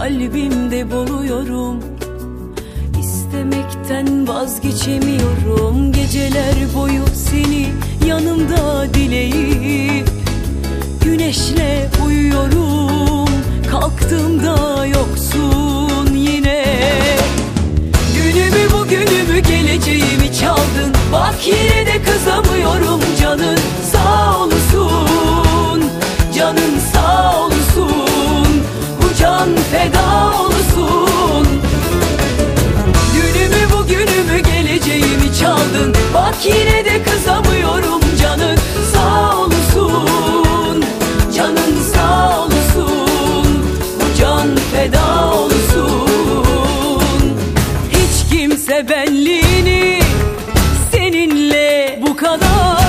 kalbimde buluyorum. İstemekten vazgeçemiyorum. Geceler boyu seni yanımda dileyip güneşle uyuyorum. Kalktığımda yoksun yine. Günümü bugünümü geleceğimi çaldın. Bak yine de kızamıyorum. Canın sağ olsun, canın sağ olsun, bu can feda olsun. Günümü bugünümü geleceğimi çaldın. Bak yine de kızamıyorum. Canın sağ olsun, canın sağ olsun, bu can feda olsun. Hiç kimse benliğini seninle bu kadar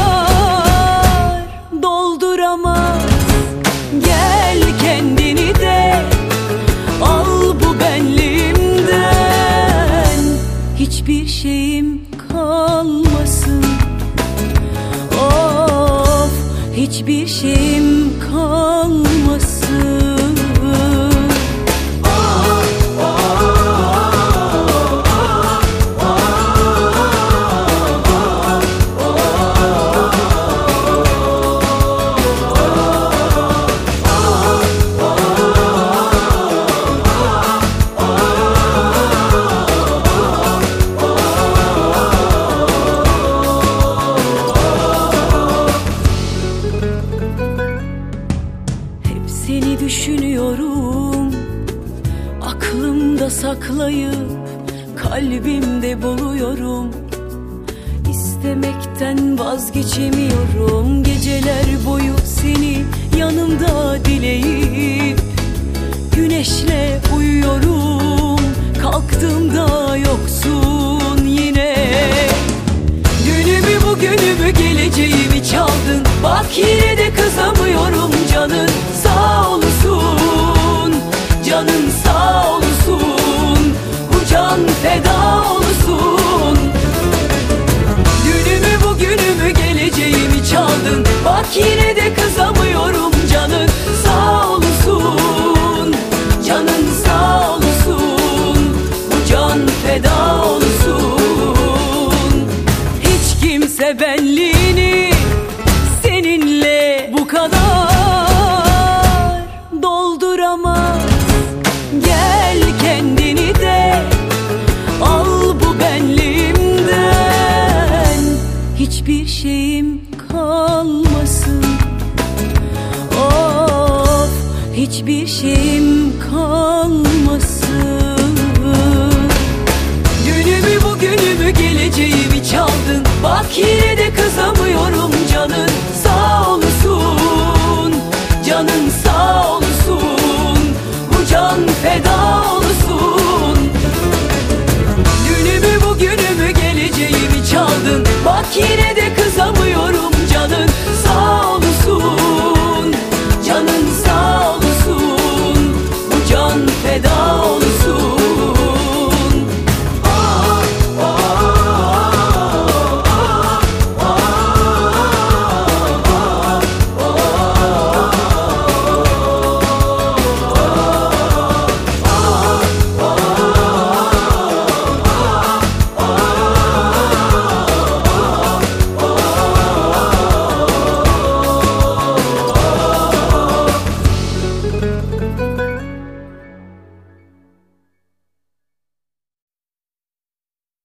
dolduramaz. Gel kendini de al bu benliğimden. Hiçbir şeyim kalmasın. Of, hiçbir şeyim kalmasın. Seni düşünüyorum, aklımda saklayıp kalbimde buluyorum. İstemekten vazgeçemiyorum. Geceler boyu seni yanımda dileyip güneşle uyuyorum. Kalktığımda yoksun yine. Günümü bugünümü geleceğimi çaldın. Bak yine de kızamıyorum. Canın sağ olsun, canın sağ olsun, bu can feda olsun. Günümü bugünümü geleceğimi çaldın. Bak yine de kızamıyorum. Canın sağ olsun, canın sağ olsun, bu can feda olsun. Hiç kimse benliğini seninle bu kadar dolduramaz. Gel kendini de al bu benliğimden. Hiçbir şeyim kalmasın. Of, hiçbir şeyim kalmasın. Günümü bugünümü geleceğimi çaldın. Bak yine de kızamıyorum. Canın sağ olsun, canın sağ olsun, bu can feda olsun. Günümü bugünümü geleceğimi çaldın. Bak yine